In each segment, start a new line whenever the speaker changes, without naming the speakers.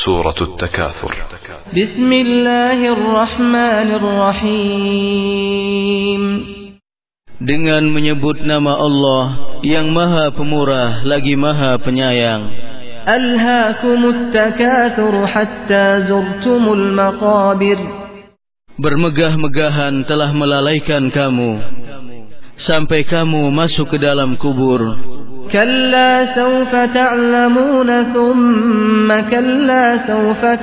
سورة التكاثر.
بسم الله الرحمن الرحيم. Dengan menyebut nama Allah yang Maha Pemurah lagi Maha Penyayang. Alhaakumut takathur hatta zurtumul maqabir. Bermegah-megahan telah melalaikan kamu sampai kamu masuk ke dalam kubur. Kalla sawfa ta'lamun thumma kalla sawfa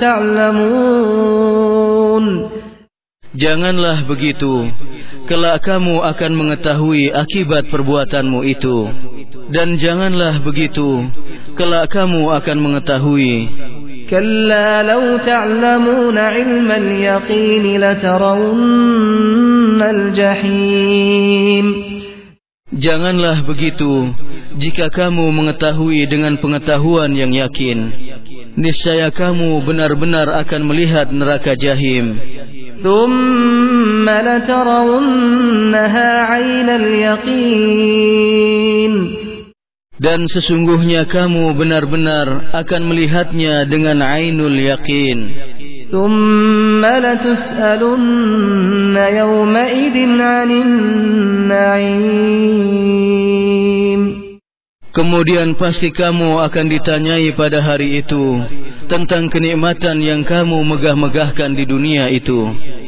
ta'lamun. Janganlah begitu, kelak kamu akan mengetahui akibat perbuatanmu itu. Dan janganlah begitu, kelak kamu akan mengetahui. Kalla law ta'lamuna 'ilmal yaqin latarawunnal jahim. Janganlah begitu, jika kamu mengetahui dengan pengetahuan yang yakin, niscaya kamu benar-benar akan melihat neraka jahim. Thumma latarawunnaha 'ainal yaqin. Dan sesungguhnya kamu benar-benar akan melihatnya dengan ainul yaqin. Thumma latus'alunna yawma idin 'anin na'im. Kemudian pasti kamu akan ditanyai pada hari itu tentang kenikmatan yang kamu megah-megahkan di dunia itu.